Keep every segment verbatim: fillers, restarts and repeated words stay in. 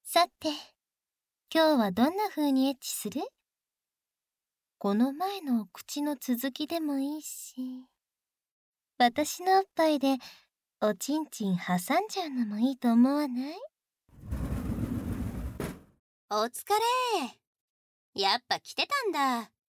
さて、今日はどんな風にエッチする？この前のお口の続きでもいいし、私のおっぱいでおちんちん挟んじゃうのもいいと思わない？ お疲れ。やっぱ来てたんだ。って、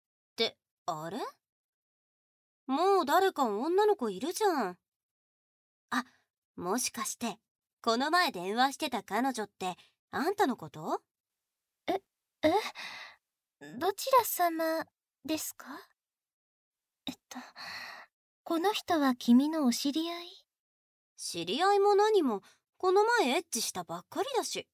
あれ？もう誰か女の子いるじゃん。あ、もしかして、この前電話してた彼女ってあんたのこと？ え、えどちら様ですか？えっと、この人は君のお知り合い？ 知り合いも何も、この前エッチしたばっかりだし。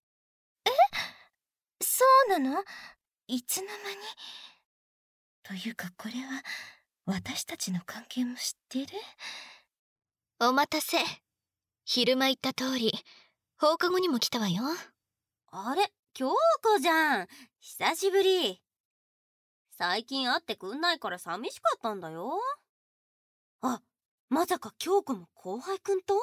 そうなの？いつの間に？というかこれは私たちの関係も知ってる？ お待たせ。昼間言った通り、放課後にも来たわよ。 あれ、京子じゃん。久しぶり。最近会ってくんないから寂しかったんだよ。あ、まさか京子も後輩くんと？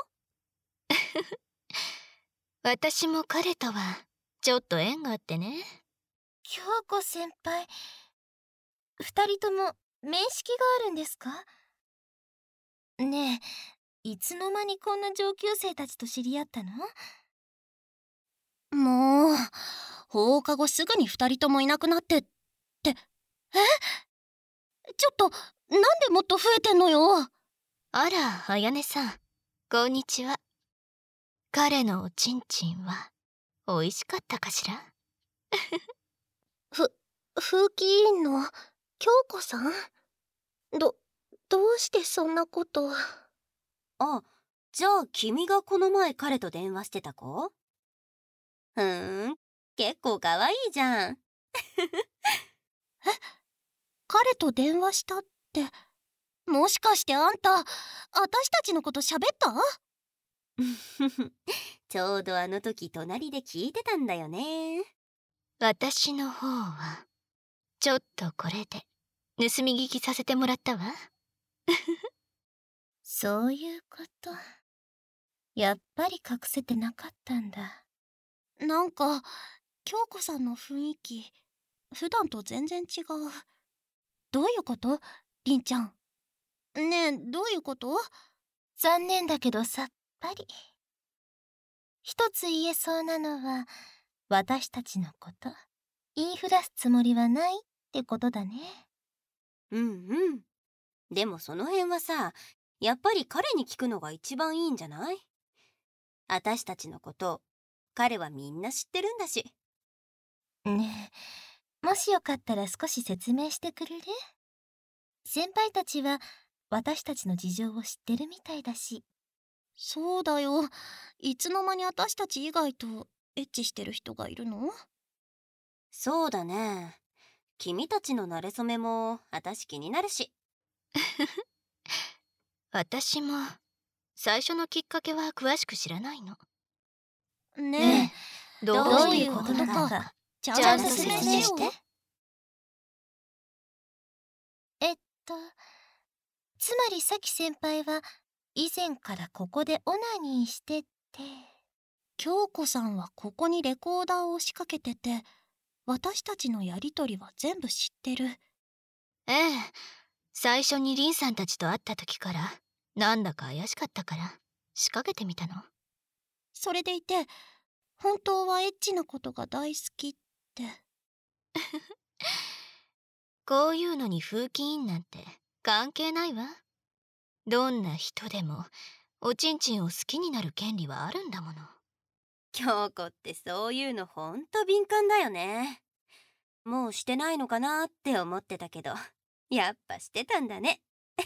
私も彼とはちょっと縁があってね。 京子先輩、二人とも面識があるんですか？ねえ、いつの間にこんな上級生たちと知り合ったの？ もう、放課後すぐに二人ともいなくなってって、え？ちょっと、なんでもっと増えてんのよ。 あら、あやねさん、こんにちは。彼のおちんちんは美味しかったかしら？ ふ、風紀委員の京子さん？ど、どうしてそんなこと。 あ、じゃあ君がこの前彼と電話してた子？ふーん、結構可愛いじゃん。 え？彼と電話したって、もしかしてあんた、私たちのこと喋った？ ちょうどあの時隣で聞いてたんだよね。 私の方は、ちょっとこれで盗み聞きさせてもらったわ。 そういうこと。やっぱり隠せてなかったんだ。 なんか、京子さんの雰囲気、普段と全然違う。どういうこと？りんちゃん。ねえ、どういうこと？ 残念だけどさっぱり。一つ言えそうなのは、私たちのこと、言いふらすつもりはないってことだね。 うんうん。でもその辺はさ、やっぱり彼に聞くのが一番いいんじゃない？私たちのこと、彼はみんな知ってるんだし。 ねえ、もしよかったら少し説明してくれる？先輩たちは私たちの事情を知ってるみたいだし。 そうだよ。いつの間に私たち以外とエッチしてる人がいるの？ そうだね。君たちの馴れ初めも私気になるし。 私も、最初のきっかけは詳しく知らないの。 ねえ、 どどうういううことといこかか、ちちゃんとゃんと説明説明してよ。 して。 えっと、つまりさき先輩は以前からここでオナニーしてって。 京子さんはここにレコーダーを仕掛けてて、私たちのやりとりは全部知ってる。 ええ、最初にリンさんたちと会った時から、なんだか怪しかったから、仕掛けてみたの。 それでいて、本当はエッチなことが大好きって。 こういうのに風紀委員なんて関係ないわ。どんな人でも、おちんちんを好きになる権利はあるんだもの。 京子ってそういうのほんと敏感だよね。もうしてないのかなって思ってたけど、やっぱしてたんだね。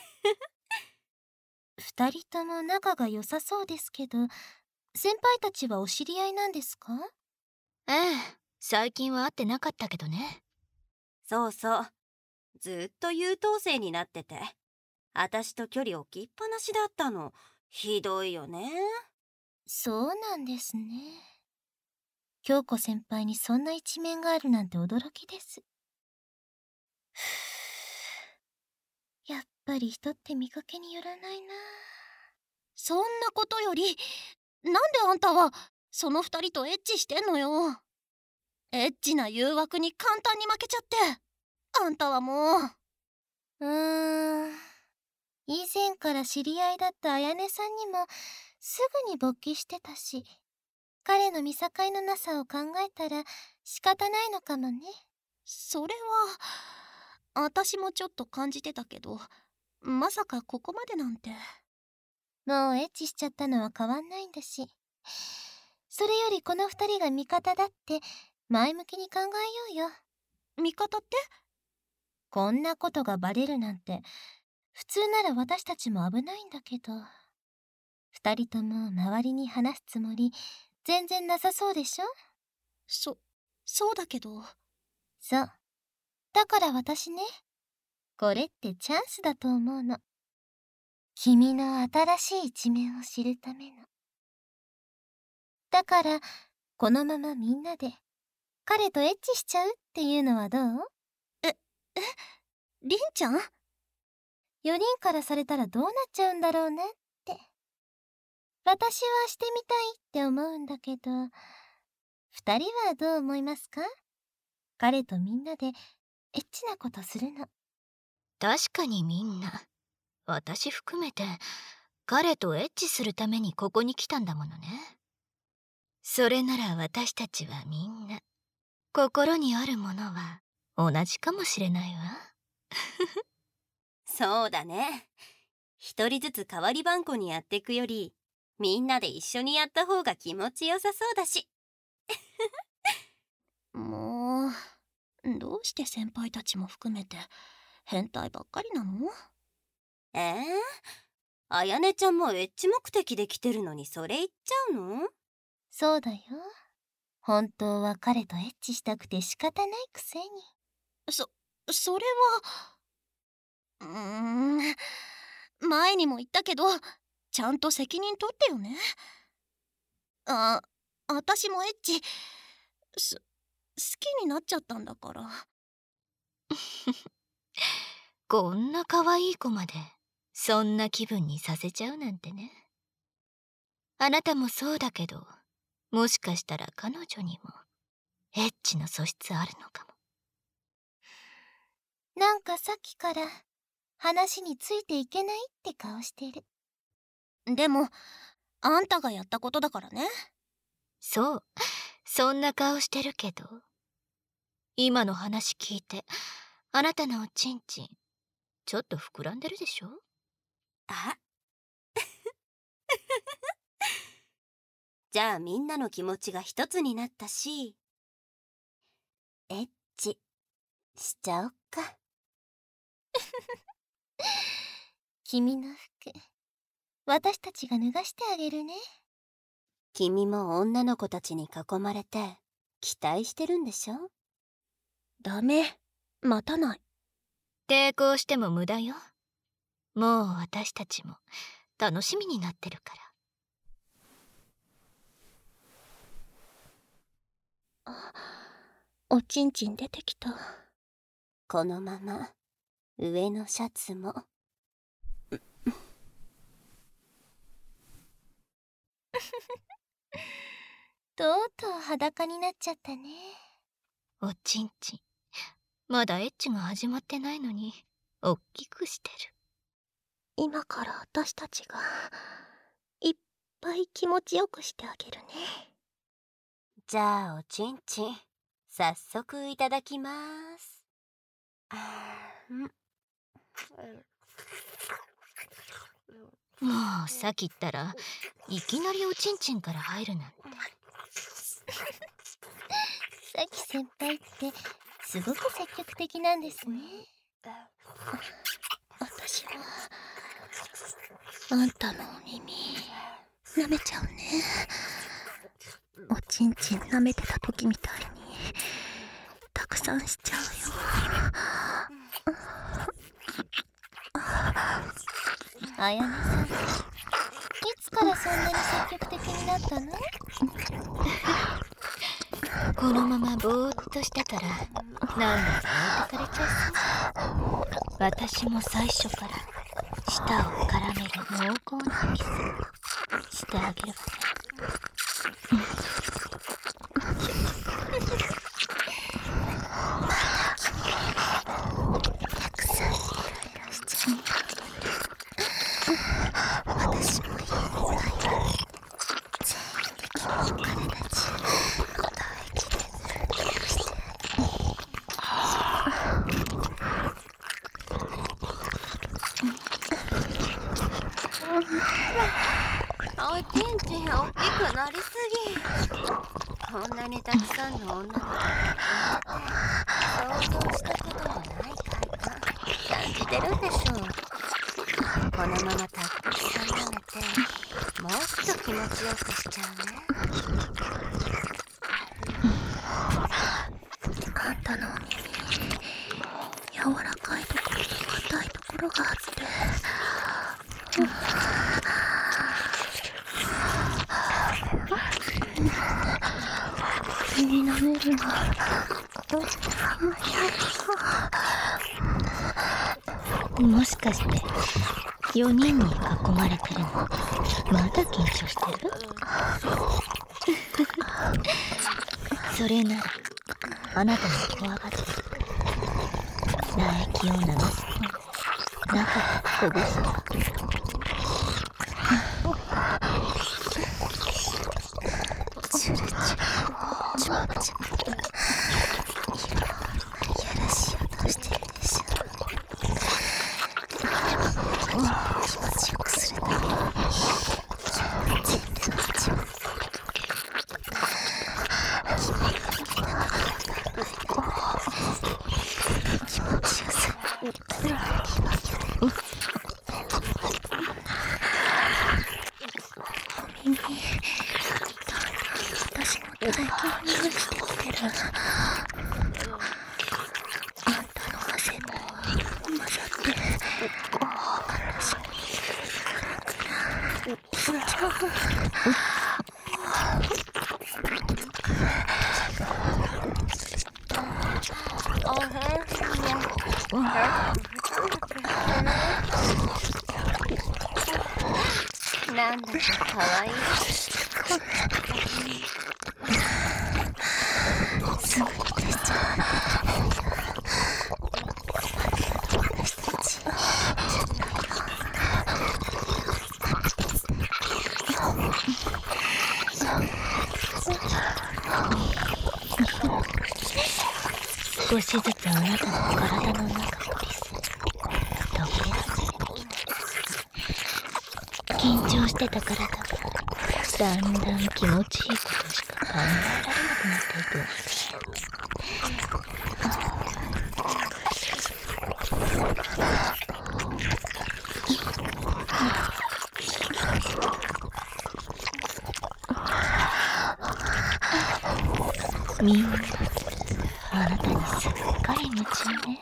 二人とも仲が良さそうですけど、先輩たちはお知り合いなんですか？ ええ、最近は会ってなかったけどね。 そうそう。ずっと優等生になってて、私と距離置きっぱなしだったの。ひどいよね。 そうなんですね。京子先輩にそんな一面があるなんて驚きです。やっぱり人って見かけによらないな。 そんなことより、なんであんたは、その二人とエッチしてんのよ。 エッチな誘惑に簡単に負けちゃって。あんたはもう。 うーん。以前から知り合いだったあやねさんにもすぐに勃起してたし、彼の見境のなさを考えたら仕方ないのかもね。 それは私もちょっと感じてたけど、まさかここまでなんて。 もうエッチしちゃったのは変わんないんだし、それよりこの二人が味方だって前向きに考えようよ。 味方って？ こんなことがバレるなんて普通なら私たちも危ないんだけど、二人とも周りに話すつもり全然なさそうでしょ？ そ、そうだけど。 そう。だから私ね、これってチャンスだと思うの。君の新しい一面を知るための。だから、このままみんなで、彼とエッチしちゃうっていうのはどう？ え、え、りんちゃん？ よにんからされたらどうなっちゃうんだろうなって。私はしてみたいって思うんだけど、二人はどう思いますか？彼とみんなでエッチなことするの。 確かにみんな、私含めて彼とエッチするためにここに来たんだものね。それなら私たちはみんな心にあるものは同じかもしれないわ。 そうだね。一人ずつ代わりばんこにやっていくより、みんなで一緒にやった方が気持ちよさそうだし。 もう、どうして先輩たちも含めて変態ばっかりなの？ えー、あやねちゃんもエッチ目的で来てるのにそれ言っちゃうの？ そうだよ。本当は彼とエッチしたくて仕方ないくせに。 そ、それは。うーん。前にも言ったけど、ちゃんと責任取ってよね。あ、私もエッチ、す、好きになっちゃったんだから。 こんな可愛い子までそんな気分にさせちゃうなんてね。あなたもそうだけど、もしかしたら彼女にもエッチの素質あるのかも。 なんかさっきから話についていけないって顔してる。 でもあんたがやったことだからね。 そう、そんな顔してるけど、今の話聞いてあなたのおちんちんちょっと膨らんでるでしょ？ あじゃあみんなの気持ちが一つになったし、エッチしちゃおっか。 君の服、私たちが脱がしてあげるね。 君も女の子たちに囲まれて期待してるんでしょ？ ダメ、待たない。 抵抗しても無駄よ。もう私たちも楽しみになってるから。 あ、おちんちん出てきた。 このまま上のシャツもとうとう裸になっちゃったね。 おちんちんまだエッチが始まってないのにおっきくしてる。 今から私たちがいっぱい気持ちよくしてあげるね。 じゃあおちんちん早速いただきます。あもうさっき言ったらいきなりおちんちんから入るなんて。 さき先輩ってすごく積極的なんですね。 私はあんたのお耳舐めちゃうね。おちんちん舐めてた時みたいにたくさんしちゃうよ。 あやねさん、いつからそんなに積極的になったの？ このままぼーっとしてたらなんだか置いてかれちゃいそう。私も最初から舌を絡める濃厚なキスしてあげるわね。 おちんちん大きくなりすぎ。こんなにたくさんの女の子がいて想像したこともない快感感じてるんでしょう。このままたくさん舐めてもっと気持ちよくしちゃうね。 あんたのお耳柔らかいところと硬いところがあって、耳舐めるのもしかしてよにんに囲まれてるのまだ緊張してる？それならあなたも怖がって唾液を流す中でほぐすの。 チュルチュルチュルチュル、いやらしい音してるでしょ。気持ちよくするために全部の口を気持ちよさお耳私も体験にしてきてる。あんたの汗も混ざって私もおへんなんだかかわいい。 すぐに出しちゃう。私たち少しずつあなたの体の中をリス溶け出す。緊張してた体がだんだん気持ちいいことしか考えられなくなっていくわね。みんなあなたにすっかり夢中ね。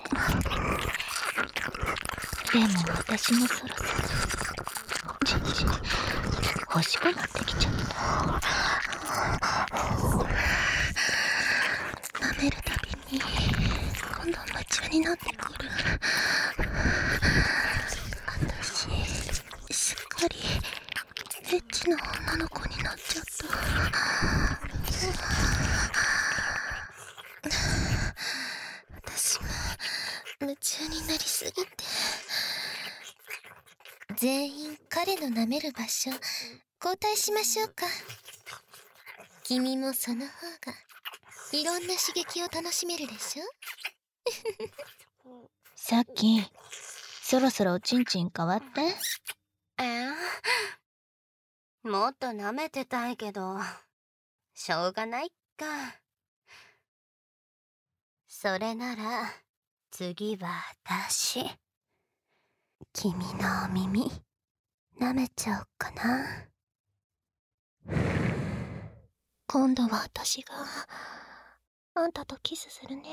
でも私もそろそろちんちん欲しくなってきちゃった。 舐めるたびに今度夢中になってくる。私すっかりエッチな女の子になっちゃった。私が夢中になりすぎて。 全員彼の舐める場所交代しましょうか。君もその方がいろんな刺激を楽しめるでしょ。 さっきそろそろおちんちん変わって。 えー、もっと舐めてたいけどしょうがないか。それなら次は私君のお耳舐めちゃおうかな。 今度は私があんたとキスするね。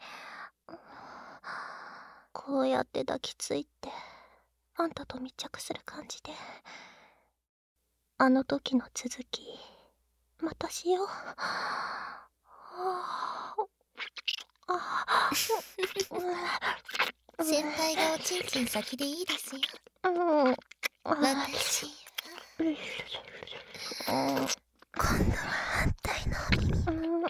こうやって抱きついてあんたと密着する感じで、あの時の続きまたしよう。 先輩がおちんちん先でいいですよ。 うん、 私今度は反対のお耳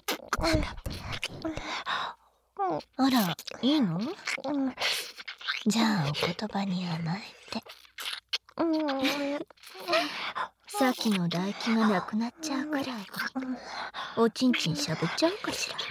あら、いいの？ うんじゃあお言葉に甘えて。 うん、 ささっきの唾液がなくなっちゃうくらいおちんちんしゃぶっちゃうかしら。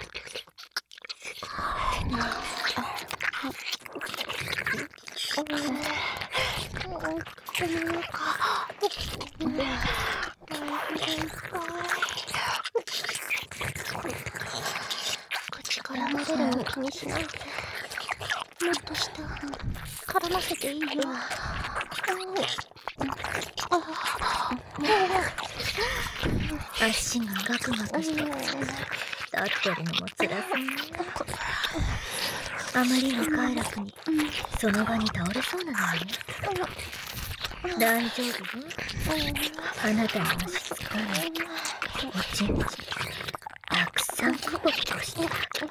口から漏れるの気にしないで。もっと下絡ませていいよ。 足がガクガクして立ってるのも辛そうね。あまりに快楽にその場に倒れそうなのよね。大丈夫よ。あなたの足つかないおちんちんたくさんポポポしてる。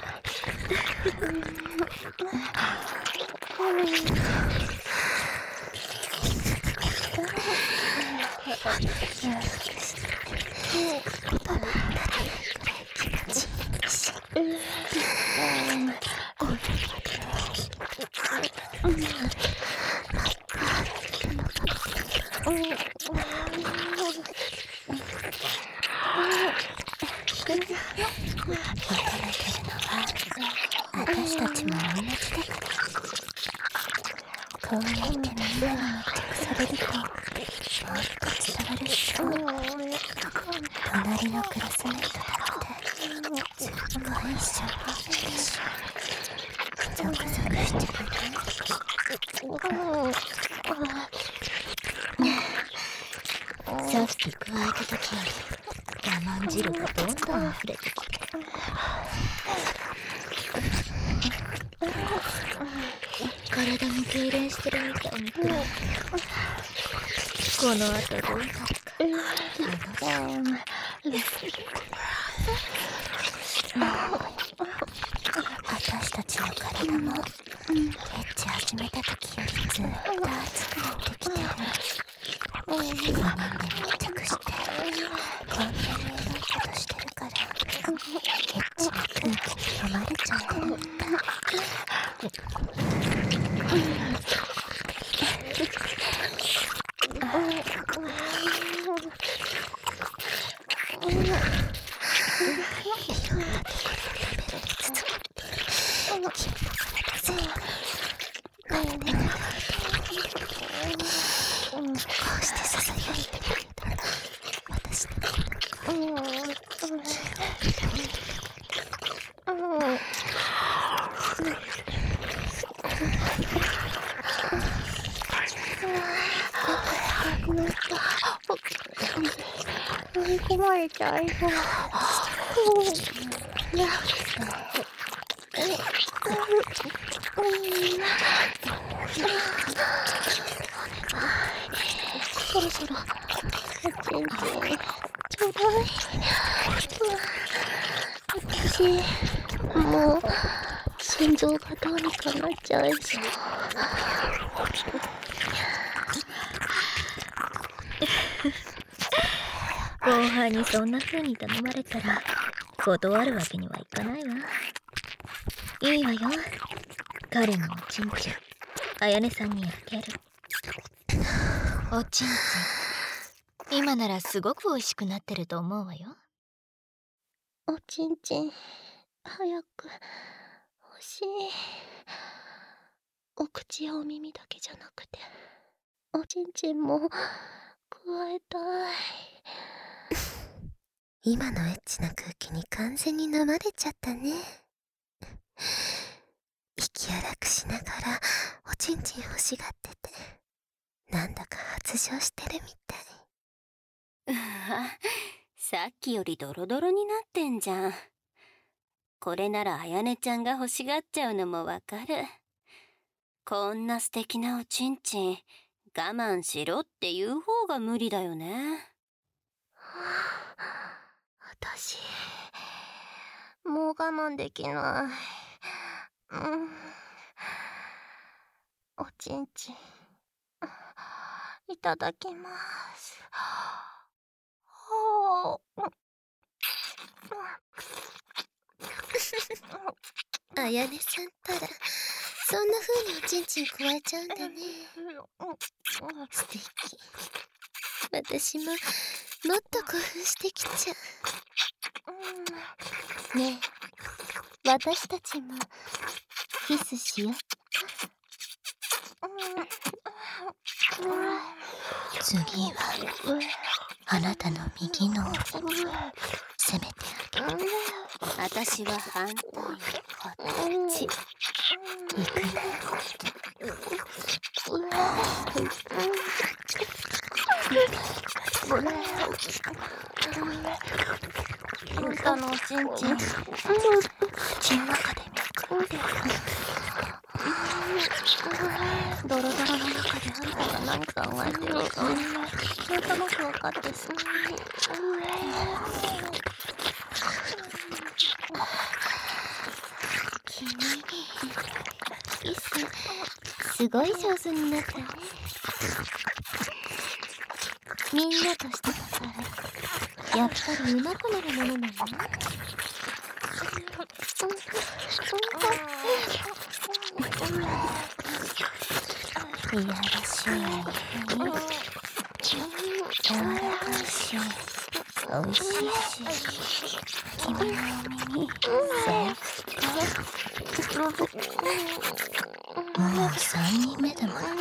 私たちも同じだから。こうやってみんなに密着されるともっと伝わるっしょ。隣のクラスメートだってすっごい一緒でしょ。ゾクゾクしてるね。さっき加えた時より我慢汁がどんどん溢れてきて、体も痙攣してるみたいにくらい。この後どうなるか楽しい。私たちの体もエッチ始めた時よりずっと熱くなってきてる。ごにんで密着してこんなにエロいことしてるからエッチな空気に飲まれちゃってるんだ。こうしてささやいてくれたんだ私の追い込まれちゃいそう。そろそろおちんちんちょうだい。私もう心臓がどうにかなっちゃいそう。 後輩にそんな風に頼まれたら断るわけにはいかないわ。いいわよ。彼のおちんちんあやねさんにあげる。おちんちん今ならすごく美味しくなってると思うわよ。 おちんちん早く欲しい。お口やお耳だけじゃなくておちんちんも加えたい。 今のエッチな空気に完全に飲まれちゃったね。息荒くしながらおちんちん欲しがっててなんだか発情してるみたい。 うわ、さっきよりドロドロになってんじゃん。これならあやねちゃんが欲しがっちゃうのもわかる。こんな素敵なおちんちん我慢しろって言う方が無理だよね。 私もう我慢できない。うん、おちんちんいただきます。 あやねさんったらそんな風におちんちん加えちゃうんだね。素敵。 私ももっと興奮してきちゃう。ねえ、私たちもキスしよっか。次はあなたの右のを攻めてあげる。 私は反対こっち行くね。 あんたのおちんちん口の中でめくってドロドロの中であんたが何考えてるかなんとなく分かってさ。 君キスすごい上手になったね。みんなとしてたからやっぱり上手くなるものなの。いやらしいね。柔らかいしおいしいし、君のお耳せもうさんにんめだもんね。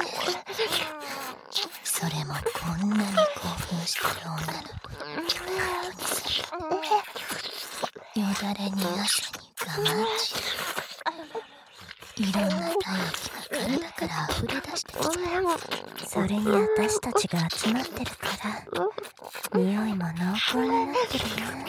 それもこんなに興奮してる女の子のキャラにさ、よだれに汗に我慢し、いろんな体液が体から溢れ出してきて、それに私たちが集まってるから匂いも濃厚になってるね。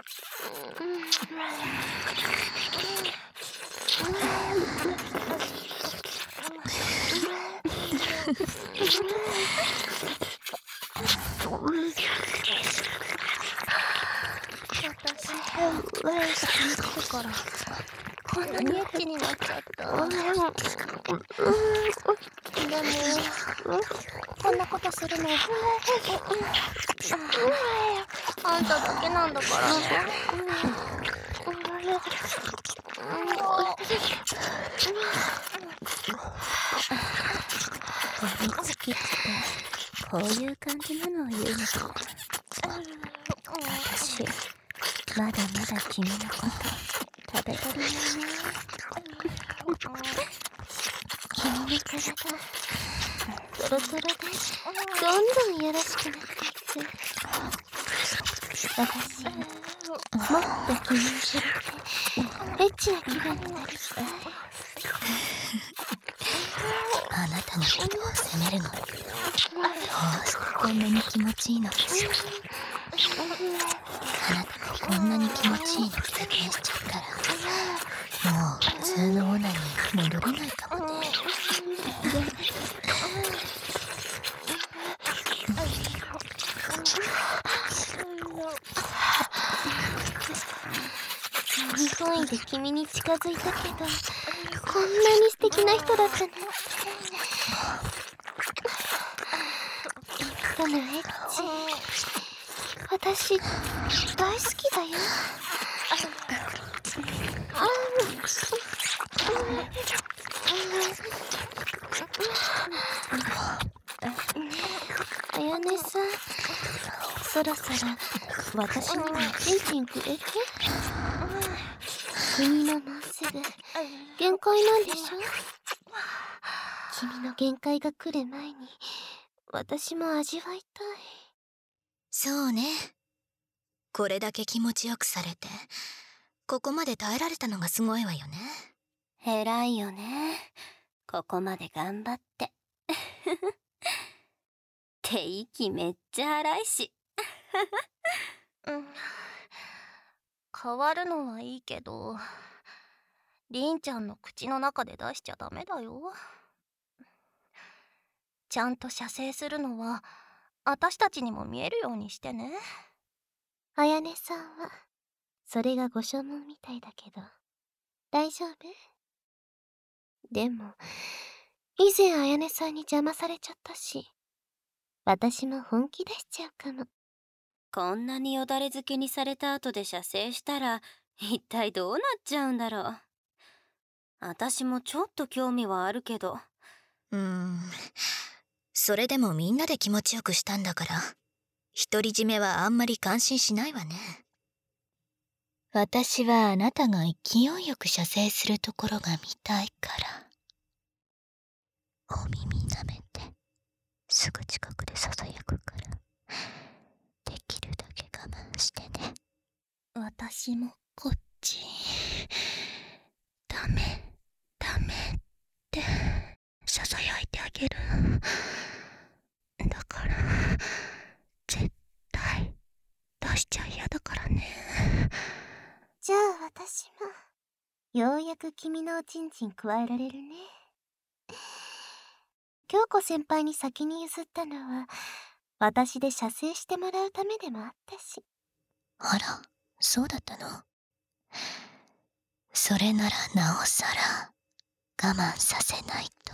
私先に来てからこんなにエッチになっちゃった。でもこんなことするのあんただけなんだからね。 やみつきってこういう感じなのを言うのか。私まだまだ君のこと食べ足りないね。君の体トロトロでどんどんやらしくなっていく。私もっと君に触れてエッチな気分になりたい。あなたのことを責めるのどうしてこんなに気持ちいいのかしら。あなたがこんなに気持ちいいの経験しちゃったらもう普通のオナに戻れないかもね。日本位で君に近づいたけどこんなに素敵な人だったなんて。このエッチ私大好きだよ。あやねさん、そろそろ私にもチンチンくれて。君ももうすぐ限界なんでしょ。君の限界が来る前に私も味わいたい。 そうね。これだけ気持ちよくされてここまで耐えられたのがすごいわよね。 偉いよね、ここまで頑張ってって息めっちゃ荒いしうん、変わるのはいいけどりんちゃんの口の中で出しちゃダメだよ。ちゃんと射精するのは私たちにも見えるようにしてね。 あやねさんはそれがご所望みたいだけど大丈夫？でも以前あやねさんに邪魔されちゃったし私も本気出しちゃうかも。 こんなによだれ漬けにされた後で射精したら一体どうなっちゃうんだろう。私もちょっと興味はあるけど。 うーん、それでもみんなで気持ちよくしたんだから独り占めはあんまり感心しないわね。私はあなたが勢いよく射精するところが見たいから。お耳舐めてすぐ近くでささやくから、できるだけ我慢してね。 私もこっち。ダメダメってささやいてあげる。だから絶対出しちゃ嫌だからね。 じゃあ私もようやく君のおちんちん加えられるね。京子先輩に先に譲ったのは私で射精してもらうためでもあったし。 あら、そうだったの。それならなおさら我慢させないと。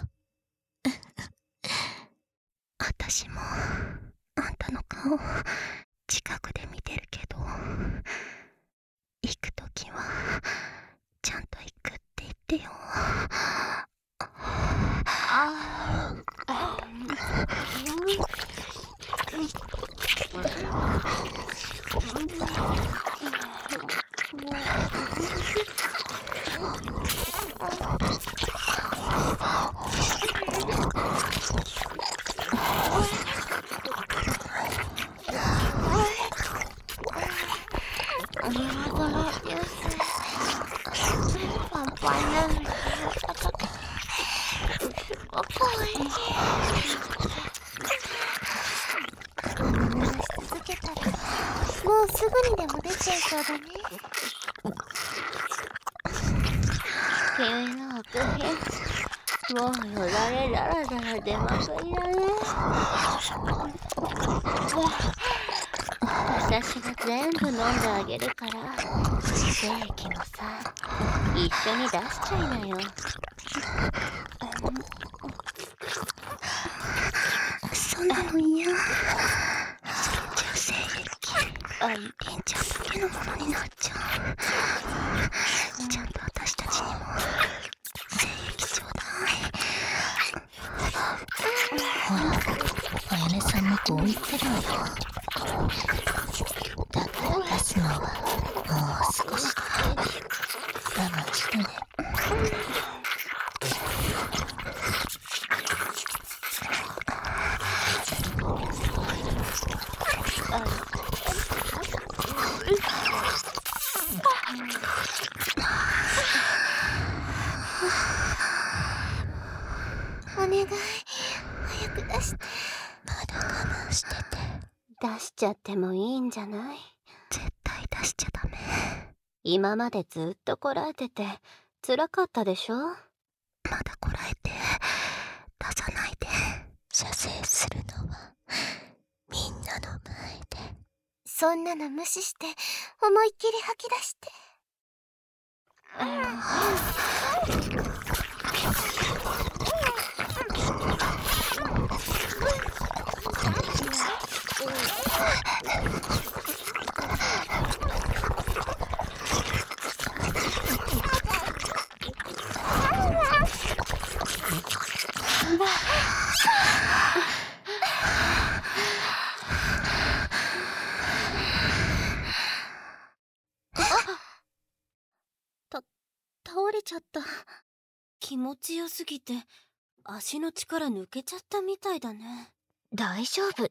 私もあんたの顔近くで見てるけど、行くときはちゃんと行くって言ってよ。ああ。 もうすぐにでも出ちゃいそうだね。君の奥品、もうよだれだらだら出まくりだね。私が全部飲んであげるから、精液もさ、一緒に出しちゃいなよ。 そんなの嫌。それじゃ精液あいりんちゃんだけのものになっちゃう。ちゃんと私たちにも精液ちょうだい。 ほら、あやねさんもこう言ってるわよ。だから出すのはもう少しだけ我慢してね。 お願い、早く出して。 まだ我慢してて。 出しちゃってもいいんじゃない？ 絶対出しちゃダメ。 今までずっとこらえてて辛かったでしょ？ まだこらえて出さないで。 射精するのはみんなの前で。 そんなの無視して思いっきり吐き出して。 倒れちゃった。 気持ちよすぎて足の力抜けちゃったみたいだね。 大丈夫って。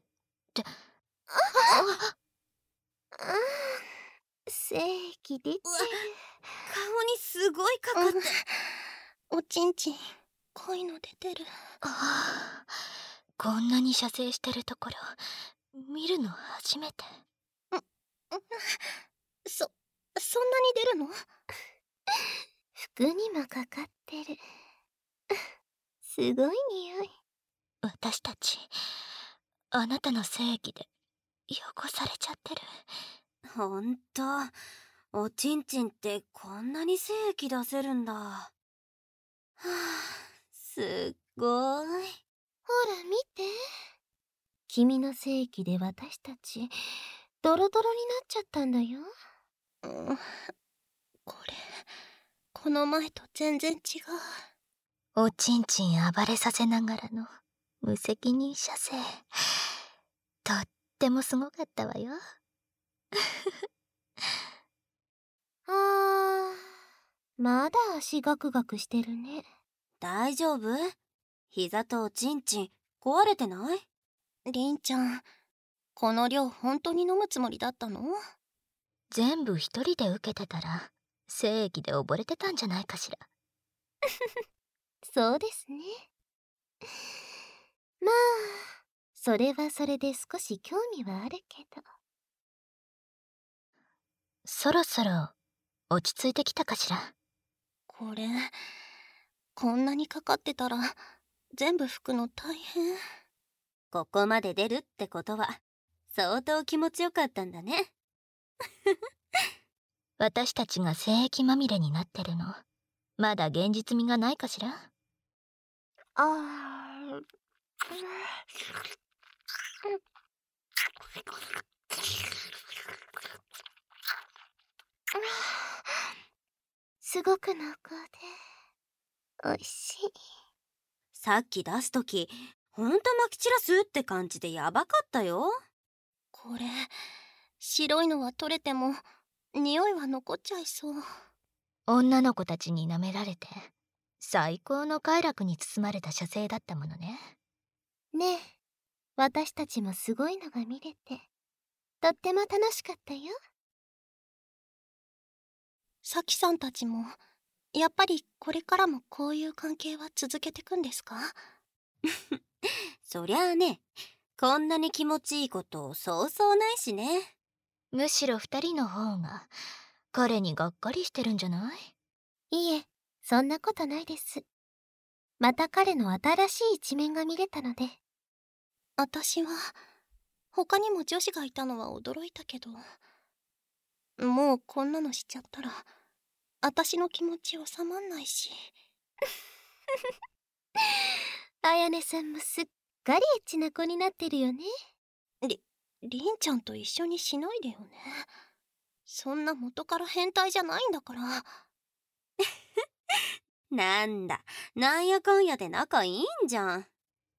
精液出ちゃう。 顔にすごいかかって、 おちんちん濃いの出てる。 ああ、こんなに射精してるところ見るの初めて。 そそんなに出るの？ 服にもかかってる。すごい匂い。 私たちあなたの精液で汚されちゃってる。 ほんとおちんちんってこんなに精液出せるんだ。はあ、すっごい。 ほら見て。君の精液で私たちドロドロになっちゃったんだよ。 うん、これこの前と全然違う。 おちんちん暴れさせながらの無責任射精、とっってもすごかったわよ。 あー、まだ足ガクガクしてるね。 大丈夫？膝とチンチン壊れてない？ りんちゃん、この量本当に飲むつもりだったの？ 全部一人で受けてたら精液で溺れてたんじゃないかしら。 そうですね。まあ、それはそれで少し興味はあるけど。 そろそろ落ち着いてきたかしら。 これ、こんなにかかってたら全部拭くの大変。 ここまで出るってことは相当気持ちよかったんだね。 私たちが精液まみれになってるの、まだ現実味がないかしら。 あー、すごく濃厚でおいしい。 さっき出すときほんとまき散らすって感じでやばかったよ。 これ、白いのは取れても匂いは残っちゃいそう。 女の子たちに舐められて最高の快楽に包まれた射精だったものね。 ねえ、私たちもすごいのが見れてとっても楽しかったよ。 サキさんたちもやっぱりこれからもこういう関係は続けてくんですか？ そりゃあね、こんなに気持ちいいことそうそうないしね。 むしろ二人の方が彼にがっかりしてるんじゃない？ いえ、そんなことないです。また彼の新しい一面が見れたので。 私は他にも女子がいたのは驚いたけど、もうこんなのしちゃったら私の気持ち収まんないし。 あやねさんもすっかりエッチな子になってるよね。 り、りんちゃんと一緒にしないでよね。そんな元から変態じゃないんだから。 なんだ、なんやかんやで仲いいんじゃん。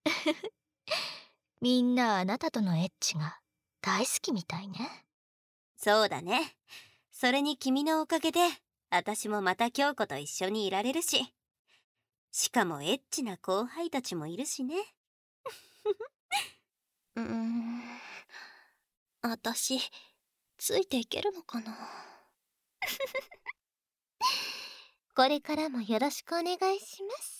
みんなあなたとのエッチが大好きみたいね。 そうだね。それに君のおかげで私もまた京子と一緒にいられるし、しかもエッチな後輩たちもいるしね。 うーん、私ついていけるのかな。 これからもよろしくお願いします。